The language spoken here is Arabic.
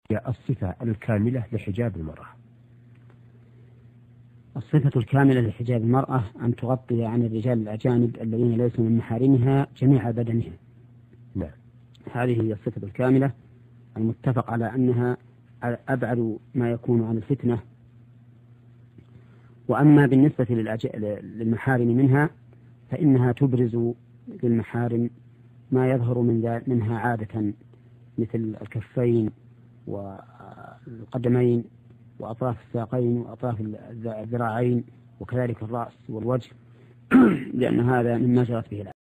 هي الصفة الكاملة لحجاب المرأة؟ الصفة الكاملة لحجاب المرأة أن تغطي عن الرجال الأجانب الذين ليسوا من محارمها جميع بدنها. نعم. هذه هي الصفة الكاملة المتفق على أنها أبعد ما يكون عن الفتنة. وأما بالنسبة للمحارم منها فإنها تبرز للمحارم ما يظهر منها عادة، مثل الكفين والقدمين وأطراف الساقين وأطراف الذراعين وكذلك الرأس والوجه، لأن هذا مما جرت به العادة.